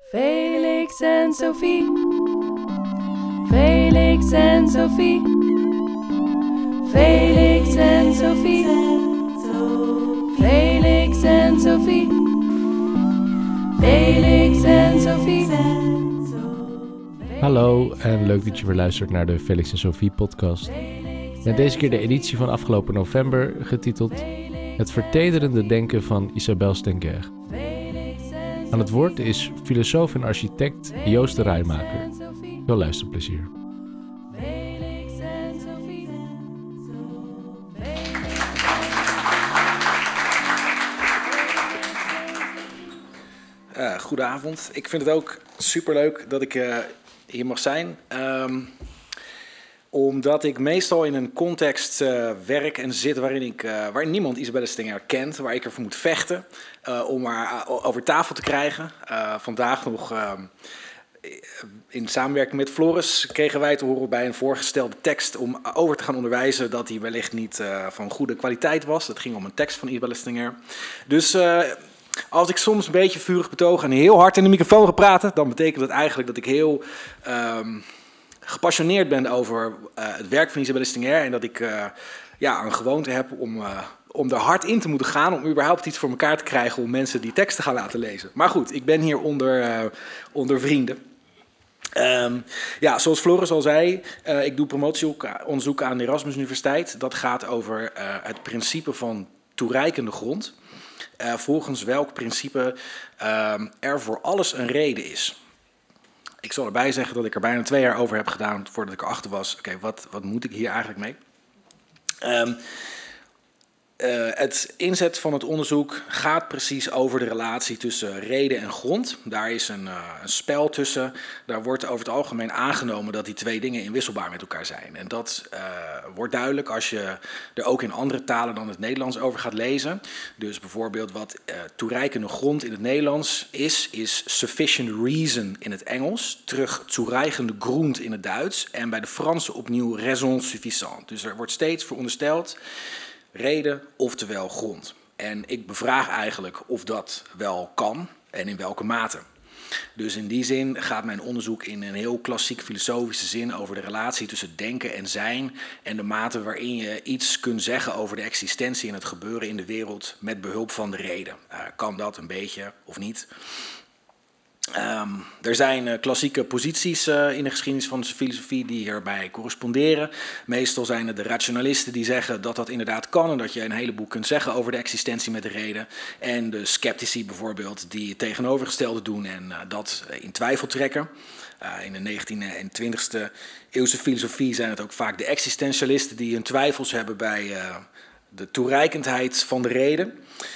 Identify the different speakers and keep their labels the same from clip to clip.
Speaker 1: Felix en Sophie. Felix en Sophie. Felix en Sophie. Felix en Sophie. Felix en Sophie.
Speaker 2: Hallo en leuk dat je weer luistert naar de Felix en Sophie podcast. Met deze keer de editie van afgelopen november getiteld Het vertederende denken van Isabelle Stengers. Aan het woord is filosoof en architect Joost de Rijmaker. Veel luisterplezier.
Speaker 3: Goedenavond. Ik vind het ook superleuk dat ik hier mag zijn. Omdat ik meestal in een context werk en zit waarin niemand Isabelle Stengers kent, waar ik ervoor moet vechten om haar over tafel te krijgen. Vandaag nog in samenwerking met Floris kregen wij te horen bij een voorgestelde tekst om over te gaan onderwijzen dat die wellicht niet van goede kwaliteit was. Het ging om een tekst van Isabelle Stengers. Dus als ik soms een beetje vurig betoog en heel hard in de microfoon ga praten, dan betekent dat eigenlijk dat ik heel gepassioneerd ben over het werk van Isabelle Stengers en dat ik een gewoonte heb om er hard in te moeten gaan om überhaupt iets voor elkaar te krijgen om mensen die tekst te gaan laten lezen. Maar goed, ik ben hier onder vrienden. Zoals Floris al zei, ik doe promotieonderzoek aan de Erasmus Universiteit. Dat gaat over het principe van toereikende grond. Volgens welk principe er voor alles een reden is. Ik zal erbij zeggen dat ik er bijna 2 jaar over heb gedaan voordat ik erachter was. Oké, wat moet ik hier eigenlijk mee? Het inzet van het onderzoek gaat precies over de relatie tussen reden en grond. Daar is een spel tussen. Daar wordt over het algemeen aangenomen dat die 2 dingen inwisselbaar met elkaar zijn. En dat wordt duidelijk als je er ook in andere talen dan het Nederlands over gaat lezen. Dus bijvoorbeeld wat toereikende grond in het Nederlands is sufficient reason in het Engels. Terug toereikende grond in het Duits. En bij de Fransen opnieuw raison suffisante. Dus er wordt steeds verondersteld reden, oftewel grond. En ik bevraag eigenlijk of dat wel kan en in welke mate. Dus in die zin gaat mijn onderzoek in een heel klassiek filosofische zin over de relatie tussen denken en zijn en de mate waarin je iets kunt zeggen over de existentie en het gebeuren in de wereld met behulp van de reden. Kan dat een beetje of niet? Er zijn klassieke posities in de geschiedenis van de filosofie die hierbij corresponderen. Meestal zijn het de rationalisten die zeggen dat dat inderdaad kan en dat je een heleboel kunt zeggen over de existentie met de reden. En de sceptici bijvoorbeeld die het tegenovergestelde doen en dat in twijfel trekken. In de 19e en 20e eeuwse filosofie zijn het ook vaak de existentialisten die hun twijfels hebben bij de toereikendheid van de reden.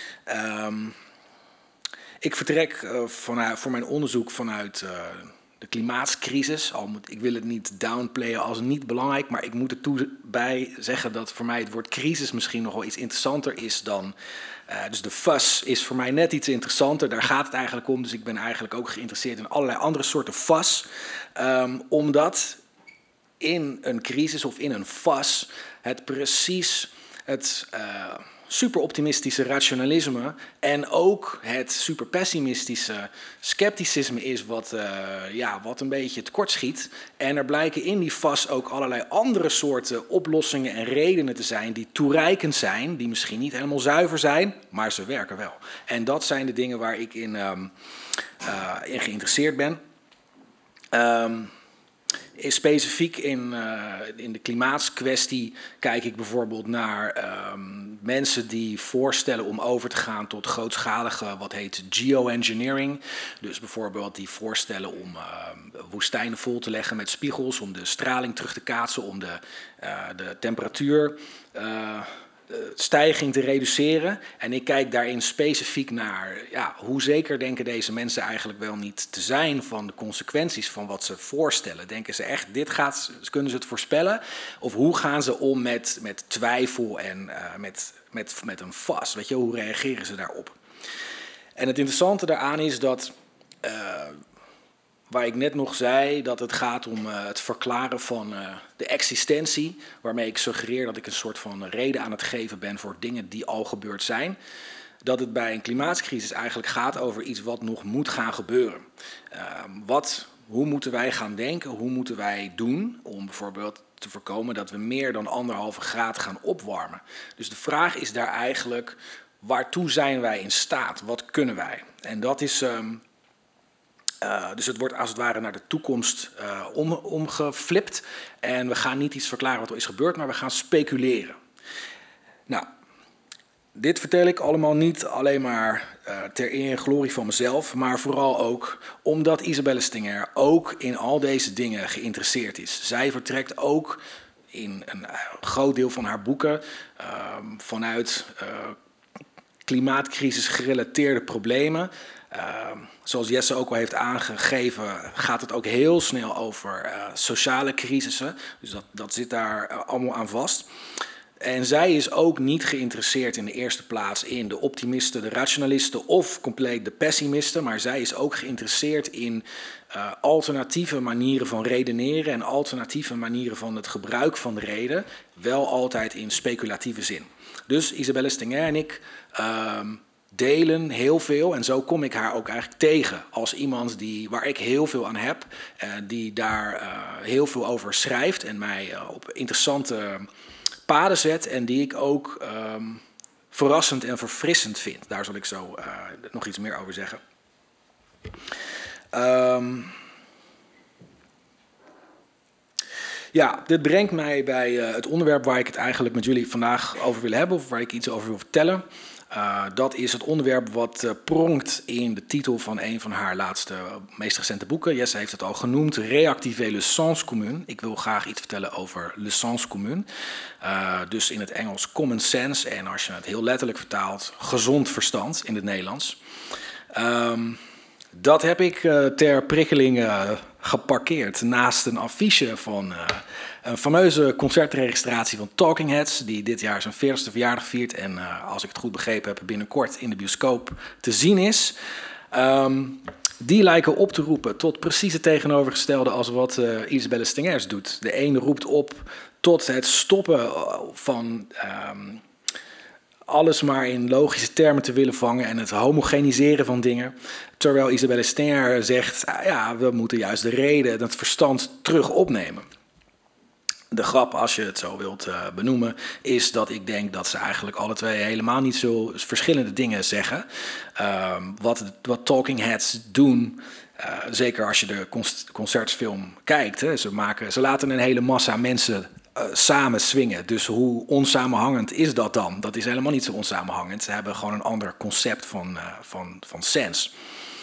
Speaker 3: Ik vertrek voor mijn onderzoek vanuit de klimaatcrisis. Ik wil het niet downplayen als niet belangrijk, maar ik moet er bij zeggen dat voor mij het woord crisis misschien nog wel iets interessanter is dan. Dus de fuss is voor mij net iets interessanter, daar gaat het eigenlijk om. Dus ik ben eigenlijk ook geïnteresseerd in allerlei andere soorten fuss. Omdat in een crisis of in een fuss het precies het superoptimistische rationalisme en ook het superpessimistische scepticisme is wat een beetje tekortschiet. En er blijken in die fuss ook allerlei andere soorten oplossingen en redenen te zijn die toereikend zijn, die misschien niet helemaal zuiver zijn, maar ze werken wel. En dat zijn de dingen waar ik in geïnteresseerd ben. Specifiek in de klimaatskwestie kijk ik bijvoorbeeld naar mensen die voorstellen om over te gaan tot grootschalige, wat heet geoengineering. Dus bijvoorbeeld die voorstellen om woestijnen vol te leggen met spiegels, om de straling terug te kaatsen, om de temperatuur stijging te reduceren. En ik kijk daarin specifiek naar hoe zeker denken deze mensen eigenlijk wel niet te zijn van de consequenties van wat ze voorstellen. Denken ze echt, kunnen ze het voorspellen? Of hoe gaan ze om met twijfel en met een fuss? Weet je, hoe reageren ze daarop? En het interessante daaraan is dat waar ik net nog zei, dat het gaat om het verklaren van de existentie, waarmee ik suggereer dat ik een soort van reden aan het geven ben voor dingen die al gebeurd zijn. dat het bij een klimaatcrisis eigenlijk gaat over iets wat nog moet gaan gebeuren. Hoe moeten wij gaan denken, hoe moeten wij doen om bijvoorbeeld te voorkomen dat we meer dan 1,5 graad gaan opwarmen. Dus de vraag is daar eigenlijk, waartoe zijn wij in staat? Wat kunnen wij? En dat is... dus het wordt als het ware naar de toekomst omgeflipt. En we gaan niet iets verklaren wat er is gebeurd, maar we gaan speculeren. Nou, dit vertel ik allemaal niet alleen maar ter eer en glorie van mezelf, maar vooral ook omdat Isabelle Stengers ook in al deze dingen geïnteresseerd is. Zij vertrekt ook in een groot deel van haar boeken vanuit klimaatcrisis gerelateerde problemen. Zoals Jesse ook al heeft aangegeven, gaat het ook heel snel over sociale crisissen. Dus dat zit daar allemaal aan vast. En zij is ook niet geïnteresseerd in de eerste plaats in de optimisten, de rationalisten of compleet de pessimisten. Maar zij is ook geïnteresseerd in alternatieve manieren van redeneren en alternatieve manieren van het gebruik van de reden. Wel altijd in speculatieve zin. Dus Isabelle Stengers en ik delen heel veel en zo kom ik haar ook eigenlijk tegen als iemand waar ik heel veel aan heb, die daar heel veel over schrijft en mij op interessante paden zet en die ik ook verrassend en verfrissend vind. Daar zal ik zo nog iets meer over zeggen. Ja, dit brengt mij bij het onderwerp waar ik het eigenlijk met jullie vandaag over wil hebben, of waar ik iets over wil vertellen. Dat is het onderwerp wat pronkt in de titel van een van haar laatste, meest recente boeken. Jesse heeft het al genoemd, Réactiver le sens commun. Ik wil graag iets vertellen over le sens commun. Dus in het Engels common sense en als je het heel letterlijk vertaalt, gezond verstand in het Nederlands. Dat heb ik ter prikkeling geparkeerd naast een affiche van een fameuze concertregistratie van Talking Heads, die dit jaar zijn 40ste verjaardag viert en als ik het goed begrepen heb binnenkort in de bioscoop te zien is. Die lijken op te roepen tot precies het tegenovergestelde als wat Isabelle Stengers doet. De ene roept op tot het stoppen van alles maar in logische termen te willen vangen en het homogeniseren van dingen. Terwijl Isabelle Stengers zegt, ja, we moeten juist de reden en het verstand terug opnemen. De grap, als je het zo wilt benoemen, is dat ik denk dat ze eigenlijk alle twee helemaal niet zo verschillende dingen zeggen. Wat Talking Heads doen, zeker als je de concertfilm kijkt, hè, ze laten een hele massa mensen samen swingen. Dus hoe onsamenhangend is dat dan? Dat is helemaal niet zo onsamenhangend. Ze hebben gewoon een ander concept van sens.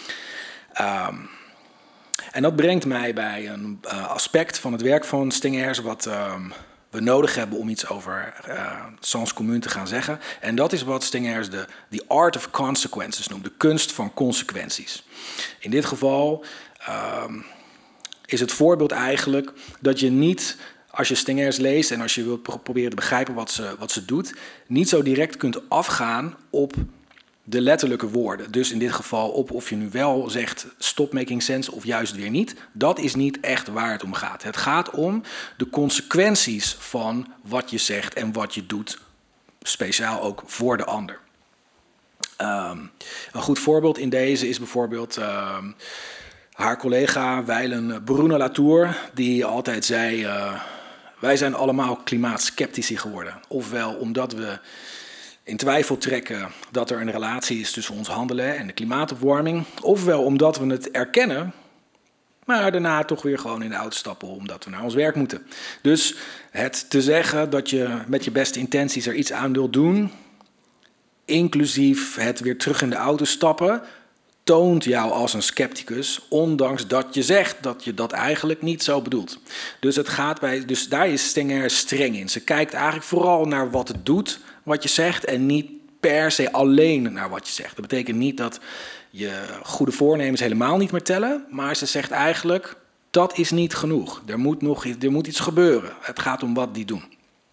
Speaker 3: En dat brengt mij bij een aspect van het werk van Stengers wat we nodig hebben om iets over sens commun te gaan zeggen. En dat is wat Stengers the art of consequences noemt, de kunst van consequenties. In dit geval is het voorbeeld eigenlijk dat je niet, als je Stengers leest en als je wilt proberen te begrijpen wat ze doet, niet zo direct kunt afgaan op de letterlijke woorden. Dus in dit geval op of je nu wel zegt stop making sense of juist weer niet. Dat is niet echt waar het om gaat. Het gaat om de consequenties van wat je zegt en wat je doet. Speciaal ook voor de ander. Een goed voorbeeld in deze is bijvoorbeeld haar collega wijlen Bruno Latour, die altijd zei, wij zijn allemaal klimaatskeptici geworden. Ofwel omdat we in twijfel trekken dat er een relatie is tussen ons handelen en de klimaatopwarming. Ofwel omdat we het erkennen, maar daarna toch weer gewoon in de auto stappen omdat we naar ons werk moeten. Dus het te zeggen dat je met je beste intenties er iets aan wilt doen, inclusief het weer terug in de auto stappen, toont jou als een scepticus, ondanks dat je zegt dat je dat eigenlijk niet zo bedoelt. Dus daar is Stengers streng in. Ze kijkt eigenlijk vooral naar wat het doet, wat je zegt, en niet per se alleen naar wat je zegt. Dat betekent niet dat je goede voornemens helemaal niet meer tellen, maar ze zegt eigenlijk, dat is niet genoeg. Er moet iets gebeuren. Het gaat om wat die doen.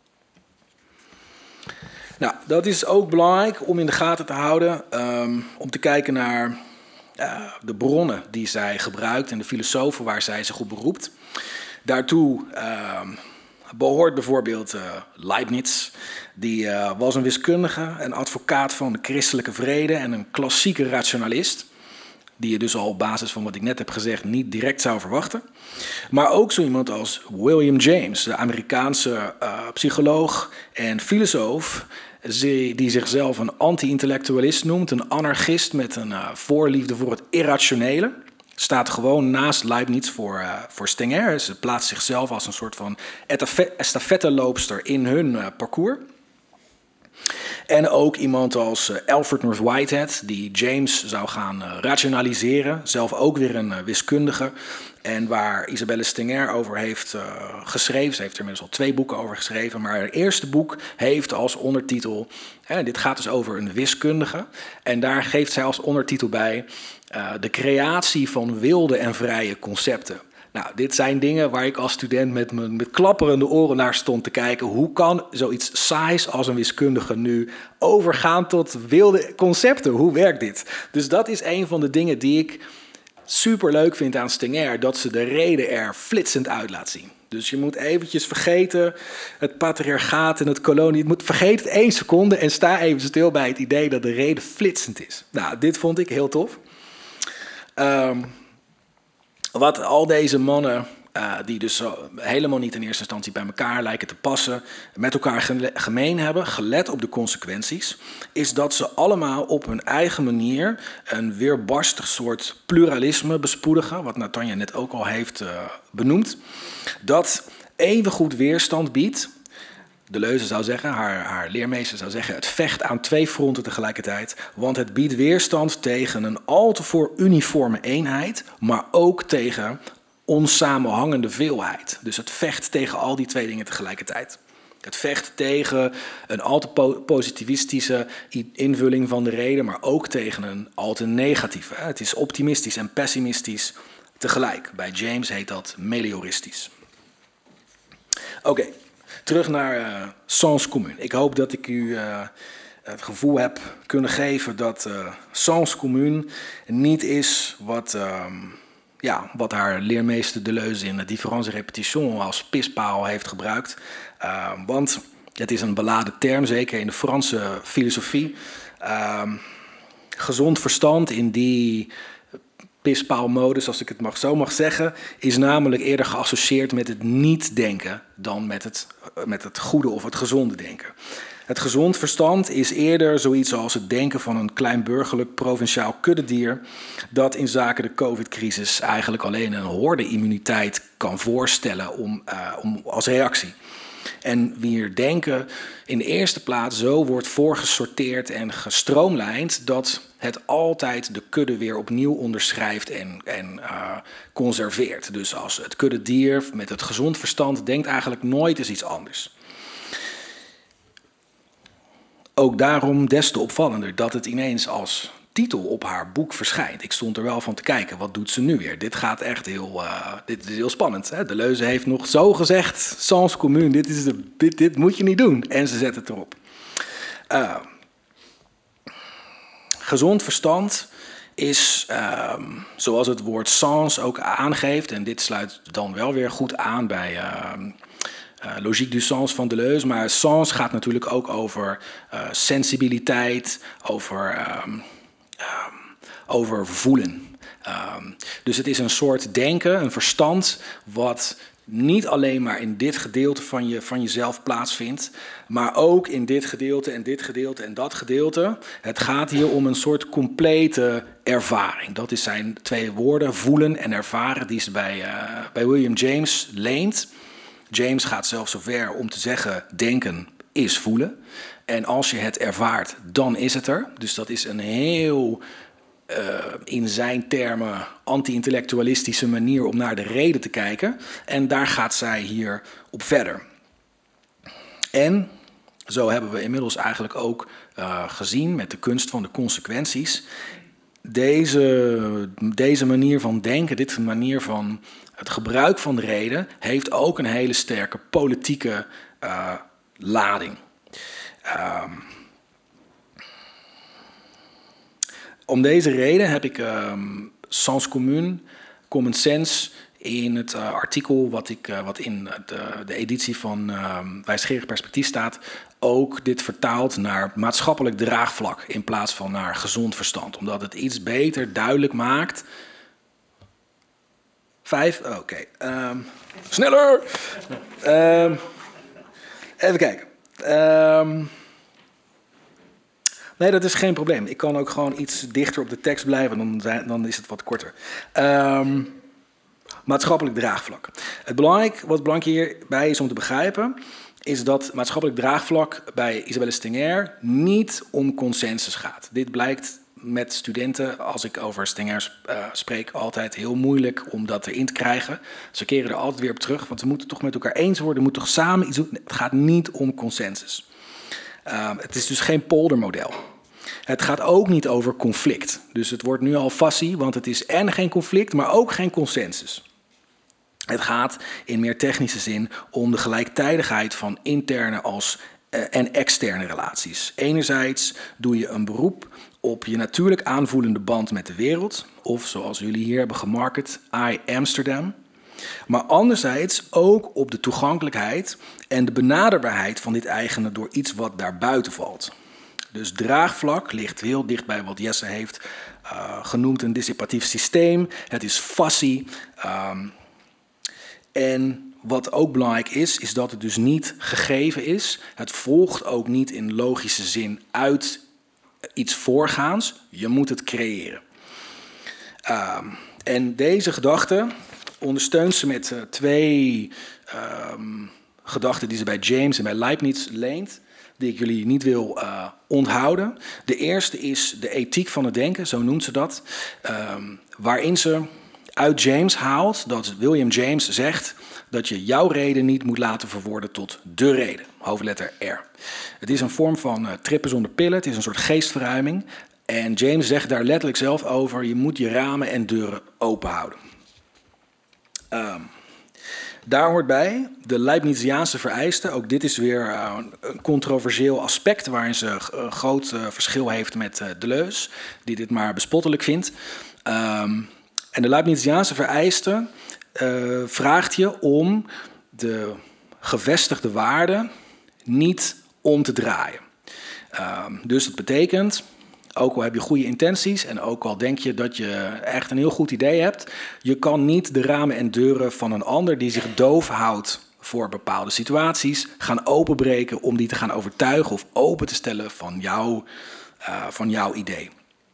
Speaker 3: Nou, dat is ook belangrijk om in de gaten te houden, om te kijken naar de bronnen die zij gebruikt en de filosofen waar zij zich op beroept. Daartoe behoort bijvoorbeeld Leibniz. Die was een wiskundige, een advocaat van de christelijke vrede en een klassieke rationalist. Die je dus al op basis van wat ik net heb gezegd niet direct zou verwachten. Maar ook zo iemand als William James, de Amerikaanse psycholoog en filosoof, die zichzelf een anti-intellectualist noemt, een anarchist met een voorliefde voor het irrationele. Staat gewoon naast Leibniz voor Stenger. Ze plaatst zichzelf als een soort van estafetteloopster in hun parcours. En ook iemand als Alfred North Whitehead, die James zou gaan rationaliseren. Zelf ook weer een wiskundige. En waar Isabelle Stenger over heeft geschreven. Ze heeft er inmiddels al 2 boeken over geschreven. Maar haar eerste boek heeft als ondertitel... dit gaat dus over een wiskundige. En daar geeft zij als ondertitel bij... de creatie van wilde en vrije concepten. Nou, dit zijn dingen waar ik als student met klapperende oren naar stond te kijken. Hoe kan zoiets saais als een wiskundige nu overgaan tot wilde concepten? Hoe werkt dit? Dus dat is een van de dingen die ik super leuk vind aan Stenger. Dat ze de reden er flitsend uit laat zien. Dus je moet eventjes vergeten het patriarchaat en het kolonie. Vergeet het 1 seconde en sta even stil bij het idee dat de reden flitsend is. Nou, dit vond ik heel tof. Wat al deze mannen, die dus helemaal niet in eerste instantie bij elkaar lijken te passen, met elkaar gemeen hebben, gelet op de consequenties, is dat ze allemaal op hun eigen manier een weerbarstig soort pluralisme bespoedigen, wat Natanja net ook al heeft benoemd, dat evengoed weerstand biedt. Deleuze zou zeggen, haar leermeester zou zeggen, het vecht aan 2 fronten tegelijkertijd. Want het biedt weerstand tegen een al te voor uniforme eenheid, maar ook tegen onsamenhangende veelheid. Dus het vecht tegen al die 2 dingen tegelijkertijd. Het vecht tegen een al te positivistische invulling van de reden, maar ook tegen een al te negatieve. Het is optimistisch en pessimistisch tegelijk. Bij James heet dat melioristisch. Oké. Terug naar sens commun. Ik hoop dat ik u het gevoel heb kunnen geven dat sens commun niet is wat haar leermeester Deleuze in Différence et Répétition als pispaal heeft gebruikt. Want het is een beladen term, zeker in de Franse filosofie. Gezond verstand in die pispaalmodus, als ik het zo mag zeggen, is namelijk eerder geassocieerd met het niet-denken dan met het goede of het gezonde denken. Het gezond verstand is eerder zoiets als het denken van een kleinburgerlijk provinciaal kuddedier dat in zaken de COVID-crisis eigenlijk alleen een horde-immuniteit kan voorstellen om als reactie. En wier denken in de eerste plaats zo wordt voorgesorteerd en gestroomlijnd dat het altijd de kudde weer opnieuw onderschrijft en conserveert. Dus als het kuddedier met het gezond verstand denkt eigenlijk nooit eens iets anders. Ook daarom des te opvallender dat het ineens als titel op haar boek verschijnt. Ik stond er wel van te kijken, wat doet ze nu weer? Dit gaat echt dit is heel spannend. Hè? Deleuze heeft nog zo gezegd, sens commun, dit moet je niet doen. En ze zet het erop. Gezond verstand is, zoals het woord sens ook aangeeft, en dit sluit dan wel weer goed aan bij Logique du sens van Deleuze, maar sens gaat natuurlijk ook over sensibiliteit, over voelen. Dus het is een soort denken, een verstand, wat niet alleen maar in dit gedeelte van jezelf plaatsvindt, maar ook in dit gedeelte en dit gedeelte en dat gedeelte. Het gaat hier om een soort complete ervaring. Dat is zijn 2 woorden, voelen en ervaren, die ze bij William James leent. James gaat zelfs zover om te zeggen, denken is voelen. En als je het ervaart, dan is het er. Dus dat is een heel, in zijn termen, anti-intellectualistische manier om naar de reden te kijken. En daar gaat zij hier op verder. En zo hebben we inmiddels eigenlijk ook gezien met de kunst van de consequenties. Deze manier van denken, deze manier van het gebruik van de reden, heeft ook een hele sterke politieke lading. Om deze reden heb ik sens commun, common sense, In het artikel wat in de editie van Wijsgerig Perspectief staat, ook dit vertaald naar maatschappelijk draagvlak in plaats van naar gezond verstand. Omdat het iets beter duidelijk maakt. 5, oké. Sneller! Even kijken. Nee, dat is geen probleem. Ik kan ook gewoon iets dichter op de tekst blijven, dan is het wat korter. Maatschappelijk draagvlak. Wat belangrijk hierbij is om te begrijpen, is dat maatschappelijk draagvlak bij Isabelle Stengers niet om consensus gaat. Dit blijkt met studenten, als ik over Stengers spreek, altijd heel moeilijk om dat erin te krijgen. Ze keren er altijd weer op terug, want we moeten toch met elkaar eens worden, we moeten toch samen iets doen. Het gaat niet om consensus. Het is dus geen poldermodel. Het gaat ook niet over conflict. Dus het wordt nu al fassie, want het is en geen conflict, maar ook geen consensus. Het gaat in meer technische zin om de gelijktijdigheid van interne en externe relaties. Enerzijds doe je een beroep op je natuurlijk aanvoelende band met de wereld, of zoals jullie hier hebben gemarket, I Amsterdam. Maar anderzijds ook op de toegankelijkheid en de benaderbaarheid van dit eigene door iets wat daarbuiten valt. Dus draagvlak ligt heel dicht bij wat Jesse heeft genoemd een dissipatief systeem. Het is fascie. En wat ook belangrijk is dat het dus niet gegeven is. Het volgt ook niet in logische zin uit iets voorgaans. Je moet het creëren. En deze gedachte ondersteunt ze met twee gedachten die ze bij James en bij Leibniz leent, die ik jullie niet wil onthouden. De eerste is de ethiek van het denken, zo noemt ze dat, waarin ze uit James haalt dat William James zegt dat je jouw reden niet moet laten verworden tot de reden, hoofdletter R. Het is een vorm van trippen zonder pillen, het is een soort geestverruiming. En James zegt daar letterlijk zelf over, je moet je ramen en deuren open houden. Daar hoort bij de Leibniziaanse vereisten. Ook dit is weer een controversieel aspect waarin ze een groot verschil heeft met Deleuze, die dit maar bespottelijk vindt. En de Leibniziaanse vereiste vraagt je om de gevestigde waarden niet om te draaien. Dus dat betekent, ook al heb je goede intenties en ook al denk je dat je echt een heel goed idee hebt, je kan niet de ramen en deuren van een ander die zich doof houdt voor bepaalde situaties gaan openbreken om die te gaan overtuigen of open te stellen van jouw idee.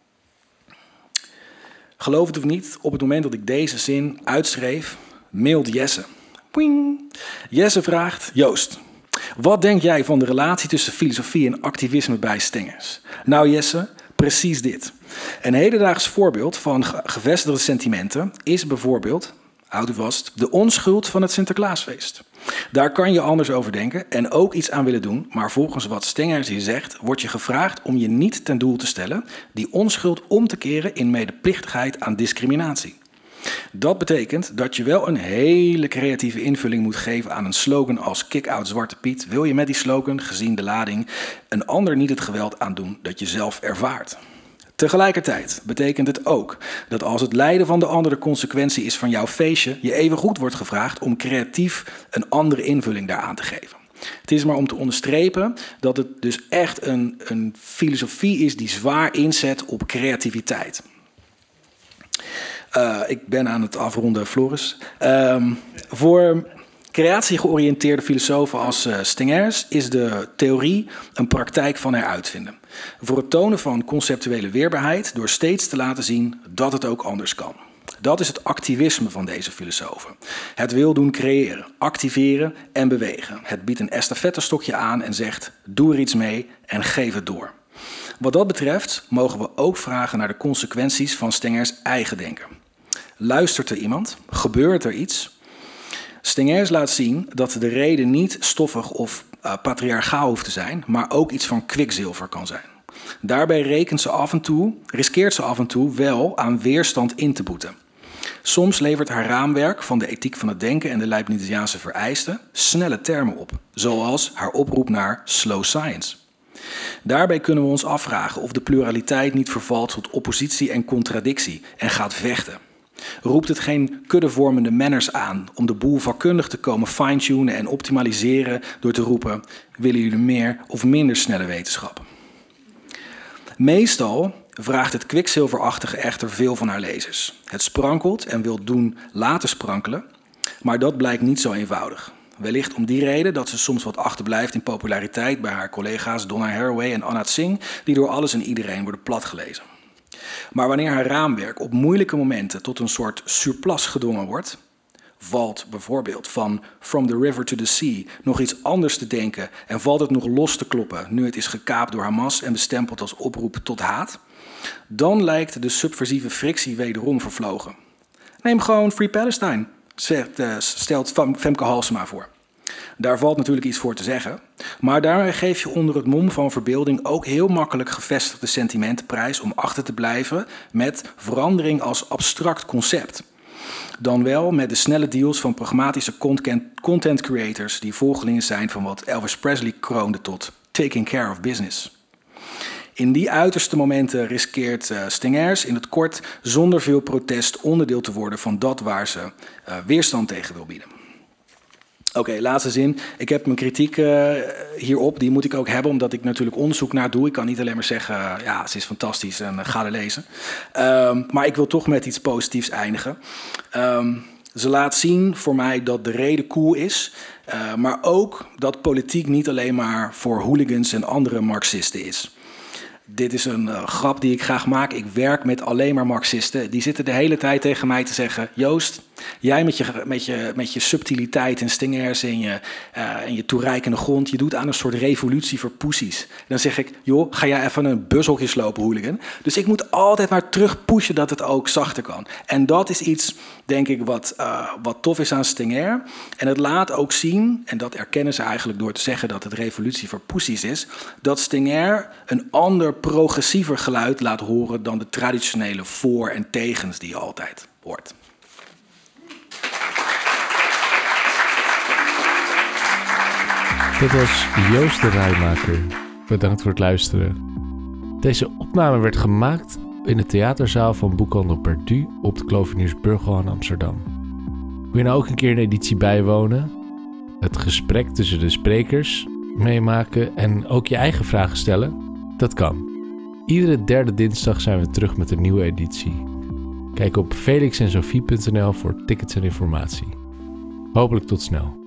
Speaker 3: Geloof het of niet, op het moment dat ik deze zin uitschreef, mailt Jesse. Poing. Jesse vraagt, Joost, wat denk jij van de relatie tussen filosofie en activisme bij Stengers? Nou Jesse, precies dit. Een hedendaags voorbeeld van gevestigde sentimenten is bijvoorbeeld, houd u vast, de onschuld van het Sinterklaasfeest. Daar kan je anders over denken en ook iets aan willen doen, maar volgens wat Stengers hier zegt, wordt je gevraagd om je niet ten doel te stellen die onschuld om te keren in medeplichtigheid aan discriminatie. Dat betekent dat je wel een hele creatieve invulling moet geven aan een slogan als kick-out Zwarte Piet. Wil je met die slogan, gezien de lading, een ander niet het geweld aandoen dat je zelf ervaart. Tegelijkertijd betekent het ook dat als het lijden van de ander de consequentie is van jouw feestje, je evengoed wordt gevraagd om creatief een andere invulling daaraan te geven. Het is maar om te onderstrepen dat het dus echt een filosofie is die zwaar inzet op creativiteit. Ik ben aan het afronden, Floris. Voor creatiegeoriënteerde filosofen als Stengers is de theorie een praktijk van heruitvinden. Voor het tonen van conceptuele weerbaarheid door steeds te laten zien dat het ook anders kan. Dat is het activisme van deze filosofen. Het wil doen creëren, activeren en bewegen. Het biedt een estafettestokje aan en zegt, doe er iets mee en geef het door. Wat dat betreft mogen we ook vragen naar de consequenties van Stengers eigen denken. Luistert er iemand? Gebeurt er iets? Stengers laat zien dat de reden niet stoffig of patriarchaal hoeft te zijn, maar ook iets van kwikzilver kan zijn. Daarbij riskeert ze af en toe wel aan weerstand in te boeten. Soms levert haar raamwerk van de ethiek van het denken en de Leibniziaanse vereisten snelle termen op, zoals haar oproep naar slow science. Daarbij kunnen we ons afvragen of de pluraliteit niet vervalt tot oppositie en contradictie en gaat vechten. Roept het geen kuddevormende manners aan om de boel vakkundig te komen fine-tunen en optimaliseren door te roepen: willen jullie meer of minder snelle wetenschap? Meestal vraagt het kwikzilverachtige echter veel van haar lezers. Het sprankelt en wil doen laten sprankelen, maar dat blijkt niet zo eenvoudig. Wellicht om die reden dat ze soms wat achterblijft in populariteit bij haar collega's Donna Haraway en Anat Singh, die door alles en iedereen worden platgelezen. Maar wanneer haar raamwerk op moeilijke momenten tot een soort surplus gedwongen wordt, valt bijvoorbeeld van From the River to the Sea nog iets anders te denken en valt het nog los te kloppen nu het is gekaapt door Hamas en bestempeld als oproep tot haat, dan lijkt de subversieve frictie wederom vervlogen. Neem gewoon Free Palestine, stelt Femke Halsema voor. Daar valt natuurlijk iets voor te zeggen, maar daarmee geef je onder het mom van verbeelding ook heel makkelijk gevestigde sentimenten prijs om achter te blijven met verandering als abstract concept. Dan wel met de snelle deals van pragmatische content creators die volgelingen zijn van wat Elvis Presley kroonde tot taking care of business. In die uiterste momenten riskeert Stingers in het kort zonder veel protest onderdeel te worden van dat waar ze weerstand tegen wil bieden. Oké, laatste zin. Ik heb mijn kritiek hierop, die moet ik ook hebben, omdat ik natuurlijk onderzoek naar doe. Ik kan niet alleen maar zeggen, ja, ze is fantastisch en ga er lezen. Maar ik wil toch met iets positiefs eindigen. Ze laat zien voor mij dat de reden cool is, maar ook dat politiek niet alleen maar voor hooligans en andere Marxisten is. Dit is een grap die ik graag maak. Ik werk met alleen maar Marxisten. Die zitten de hele tijd tegen mij te zeggen: Joost, jij met je subtiliteit en Stingers en je toereikende grond, je doet aan een soort revolutie voor poesies. Dan zeg ik: joh, ga jij even een bushokje slopen, hooligan. Dus ik moet altijd maar terug pushen dat het ook zachter kan. En dat is iets, denk ik, wat tof is aan Stinger. En het laat ook zien, en dat erkennen ze eigenlijk door te zeggen dat het revolutie voor poesies is, dat Stinger een ander, progressiever geluid laat horen dan de traditionele voor- en tegens die je altijd hoort.
Speaker 2: Dit was Joost de Rijmaker. Bedankt voor het luisteren. Deze opname werd gemaakt in de theaterzaal van Boekhandel Perdu op de Kloveniersburgwal in Amsterdam. Wil je nou ook een keer een editie bijwonen? Het gesprek tussen de sprekers meemaken en ook je eigen vragen stellen? Dat kan. Iedere derde dinsdag zijn we terug met een nieuwe editie. Kijk op felixensofie.nl voor tickets en informatie. Hopelijk tot snel.